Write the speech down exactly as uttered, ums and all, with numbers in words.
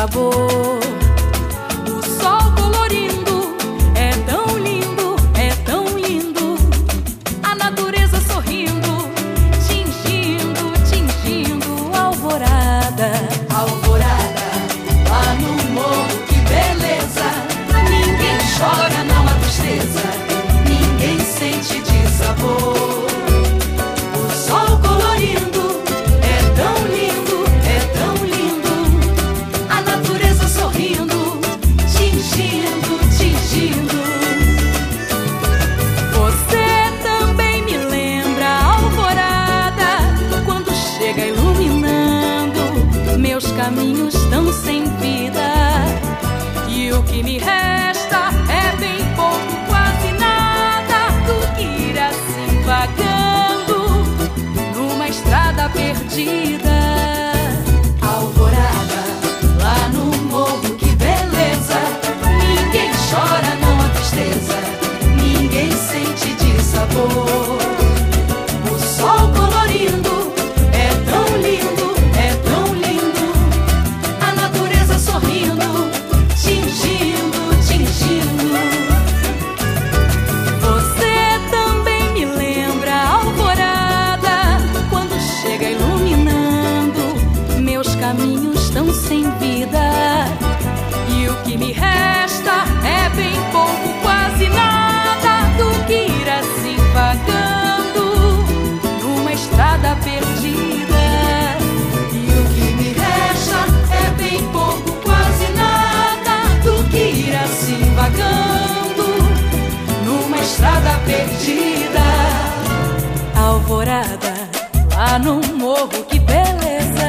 sabor. O sol colorindo é tão lindo, é tão lindo. A natureza sorrindo, tingindo, tingindo a alvorada. Alvorada, lá no morro, que beleza. Ninguém chora, não há tristeza. Ninguém sente dissabor. O sol colorindo é tão lindo, é tão lindo. A natureza sorrindo, tingindo, tingindo. Você também me lembra a alvorada, quando chega iluminando meus caminhos tão sem vida. E o que me resta é bem pouco, quase nada, do que ir assim vagando numa estrada perdida. Alvorada, lá no morro, que beleza. Ninguém chora, não há tristeza. Ninguém sente dissabor. O sol colorindo é tão lindo, é tão lindo. A natureza sorrindo, tingindo, tingindo. Você também me lembra a alvorada, quando chega iluminando meus caminhos tão sem vida. E o que me resta é bem pouco, quase nada, do que ir assim vagando numa estrada perdida. E o que me resta é bem pouco, quase nada, do que ir assim vagando numa estrada perdida. Alvorada, lá no morro, que beleza.